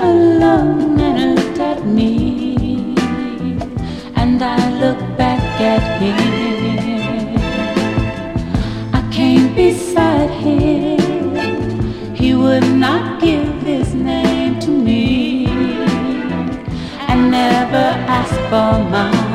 alone and looked at me, and I looked back at him. I came beside him, he would not give his name to me, and never asked for mine.